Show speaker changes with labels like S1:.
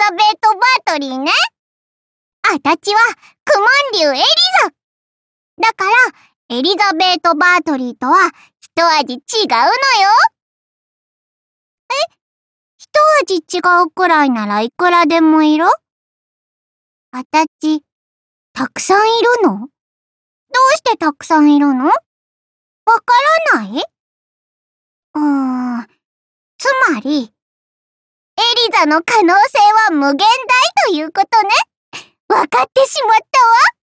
S1: ザベート・バートリーね。あたちはクモン竜エリザ。だから、エリザベート・バートリーとは一味違うのよ。一味違うくらいならいくらでもいる？あたち、たくさんいるの？どうしてたくさんいるの？わからない？つまり、エリザの可能性は無限大ということね。わかってしまったわ。